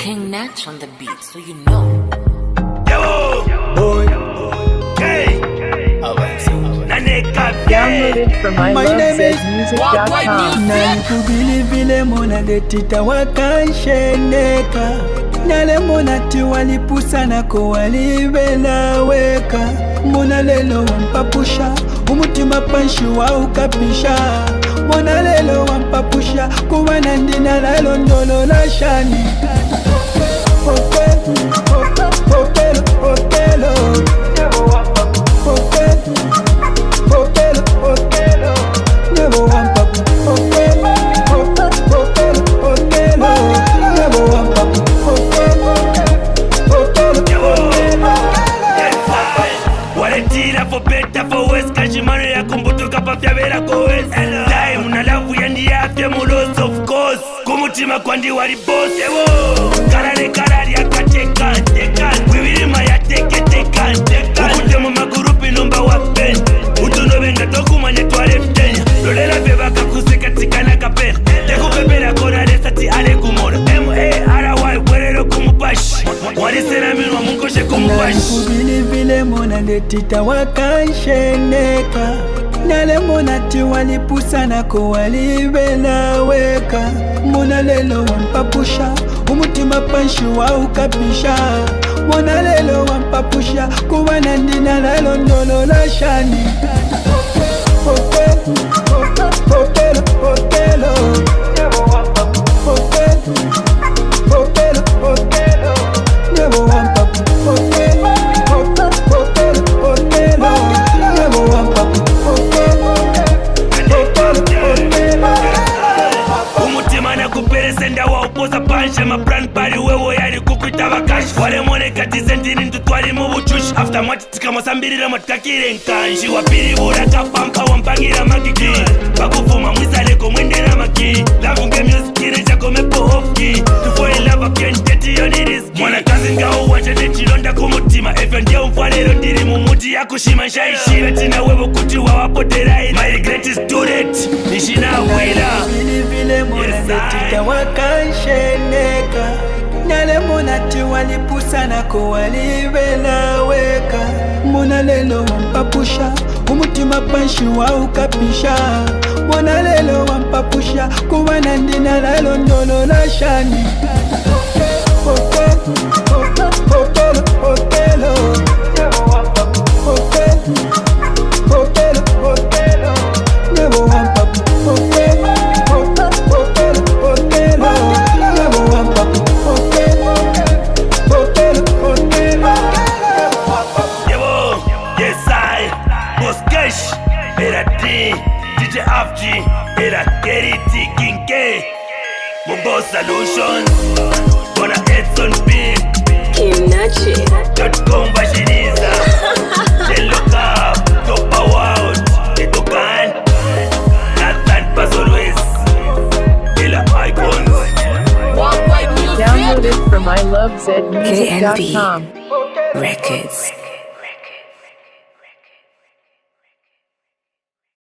King Natch on the beat, so you know. Yo, boy, hey, Downloaded from ilovezmusic.com. Nalikubili vile mona letita wakansheneka nale mona ti walipusa nako walibelaweka mona lelo wampapusha umutima panshi wa ukapisha mona lelo wampapusha kuwana ndina lalo ndolo la shani Kwandi wali boss ewo karare karari akateka teka wibirima ya teke teka teka ukute mu magurupi numba wa pen utuno benga tokumanye twale ftenya lolera beba kakuseka tikana kapera tekupepera kona resati ale kumora MARY werero kumupashi wali sena minwa mungoshe kumupashi kubili vile mona letita wakansheneka nale mona ti walipusa nako walibelaweka mona lelo wampapusha umutima panshi wa ukapisha mona lelo wampapusha kuwana ndina lalo ndolo la shani after mwatika mosambirira mwatikakire nkanshi wapiri buraka pampa wampangira makiki bakufuma mwisaleko mwendera maki lavunge music chako mepo ofki to fall in love again get you need is mwana kazi ngao wacha nechilonda kumutima efyo ndio mfalero ndiri mumuti yakushima nshaishira tina wewe kuti wawapoteraini my regret is too late nishina wila vile mwana letita wakansheneka nale mona ti walipusa nako walibelaweka mona lelo wampapusha umutima panshi wa ukapisha mona lelo wampapusha kuwana ndina lalo ndolo la shani DJ FG, era Keriti King K Bobo Solutions, Bona Edson B King Natch .com Bashiriza Look up, Topa World Etokan Nathan Pasolwes Ela Icons Downloaded from ilovezmusic.com. Records.